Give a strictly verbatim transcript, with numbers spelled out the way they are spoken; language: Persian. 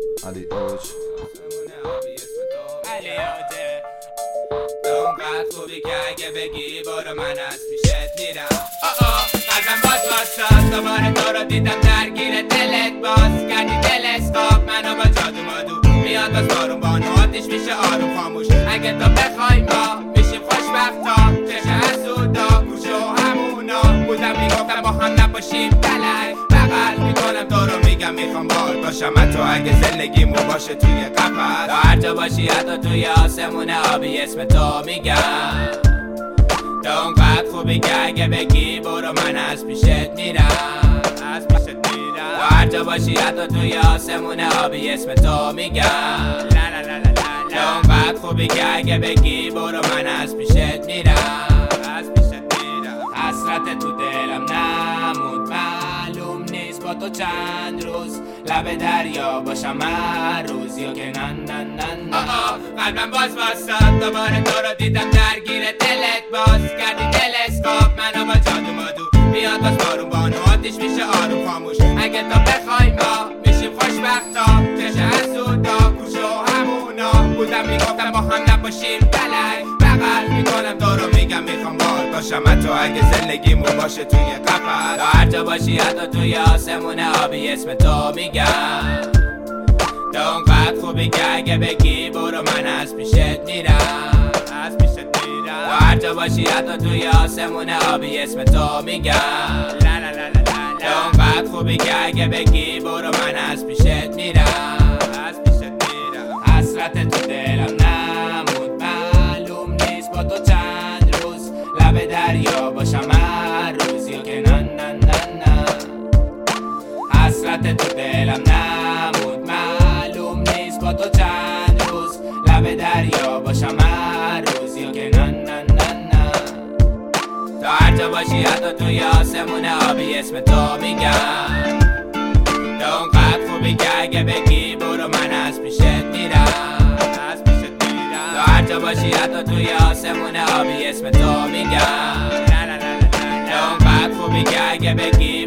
علی اوج علی اوجه اونقدر خوبی که اگه بگی برو من از پیشت میرم. آه آه قلبم باز واساد دوباره تو رو دیدم درگیر دلت باز کردی دل اسقاب منو با جادو مادو میاد باز بارون بانو آتیش میشه آروم خاموش اگه تو بخوای ما میشیم خوشبختا چشه حسودا گوشه و همونا بودم میگفتم با هم نباشیم دلک بغل میکنم تو رو میگم میخوام باهات باشم حتی اگه زندگیمو باشه توی قفس تو هر جا باشی حتی توی آسمون آبی اسم تو میگم تو اونقدر خوبی که اگه بگی برو من از پیشت میرم از پیشت میرم تو هر جا باشی حتی توی آسمون آبی اسم تو میگم لا لا لا لا لا تو اونقدر خوبی که اگه بگی برو من از پیشت میرم از پیشت میرم حسرت تو دلم نمود معلوم نیست با تو چند روز لب دریا باشم هر روز یا که نن نن نن آه قلبم باز واساد دوباره تو رو دیدم درگیر دلت باز کردی دل اسقاب منو با جادو مادو بیاد باز بارون بانو آتیش میشه آروم خاموش اگه تو بخوای ما میشیم خوشبختا چشه حسودا گوشه و همونا بودم میگفتم با هم نباشیم دلک بغل میکنم تو رو میگم میخوام باهات باشم حتی اگه زندگیمو باشه توی قفس تو هر جا باشی حتی توی آسمون آبی اسم تو میگم تو اونقدر خوبی که اگه بگی برو من از پیشت میرم از پیشت میرم تو هر جا باشی حتی توی آسمون آبی اسم تو میگم لا لا لا لا لا تو اونقدر خوبی که اگه بگی برو من از پیشت میرم از پیشت میرم حسرت تو دلم نمود معلوم نیست با تو چند روز لب دریا باشم هر روز یا که نن نن نن نن حسرت تو دلم نمود معلوم نیست با تو چند روز لب دریا باشم هر روز یا که نن نن نن نن تو هر جا باشی حتی توی آسمون آبی اسم تو میگم تو اونقدر خوبی که اگه بگی برو من از پیشت میرم از پیشت میرم تو هر جا باشی حتی توی آسمون آبی اسم تو میگم لا لا لا لا لا تو اونقدر خوبی که اگه بگی